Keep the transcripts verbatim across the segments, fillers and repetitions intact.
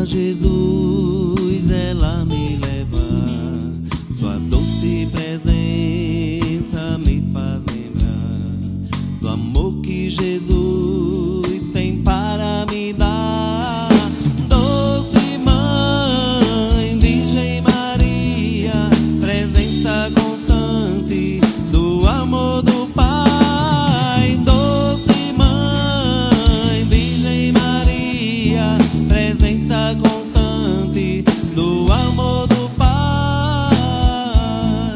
Jesus, ela me leva, sua doce presença me faz lembrar do amor que Jesus tem para me dar. Doce Mãe, Virgem Maria, presença constante do amor do Pai. Doce Mãe, Virgem Maria, presença constante do amor do Pai.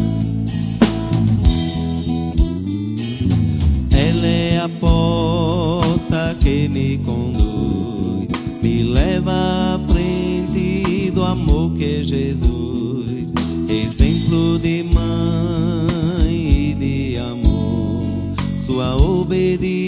Ela é a porta que me conduz, me leva à frente do amor que é Jesus, exemplo de mãe e de amor, sua obediência